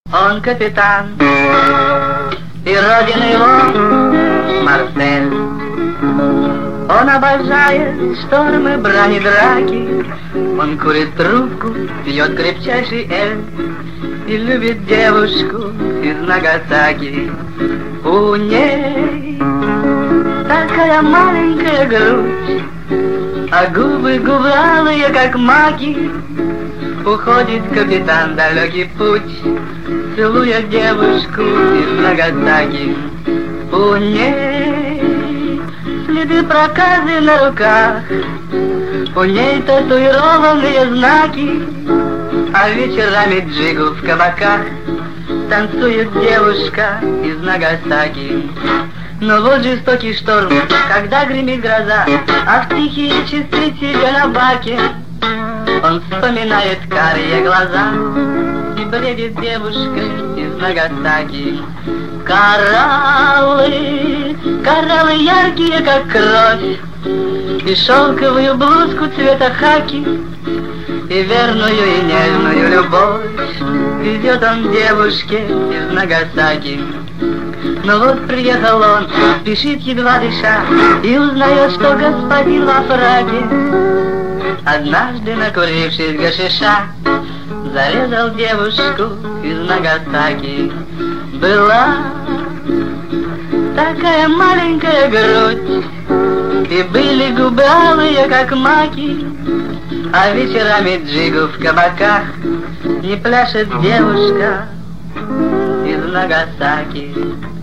Он капитан, и родина его Марсель. Он обожает штормы, брани, драки. Он курит трубку, пьет крепчайший эль и любит девушку из Нагасаки. У ней такая маленькая грудь, а губы губалые, как маки. Уходит капитан в далекий путь, целуя девушку из Нагасаки. У ней следы проказы на руках, у ней татуированные знаки, а вечерами джигу в кабаках танцует девушка из Нагасаки. Но вот жестокий шторм, когда гремит гроза, а в тихие часы, сидя на баке, он вспоминает карие глаза и бредит девушкой из Нагасаки. Кораллы, кораллы яркие, как кровь, и шелковую блузку цвета хаки, и верную и нежную любовь везет он девушке из Нагасаки. Но вот приехал он, спешит едва дыша, и узнает, что господин во фраке, однажды, накурившись гашиша, зарезал девушку из Нагасаки. Была такая маленькая грудь, и были губы алые, как маки, а вечерами джигу в кабаках не пляшет девушка из Нагасаки.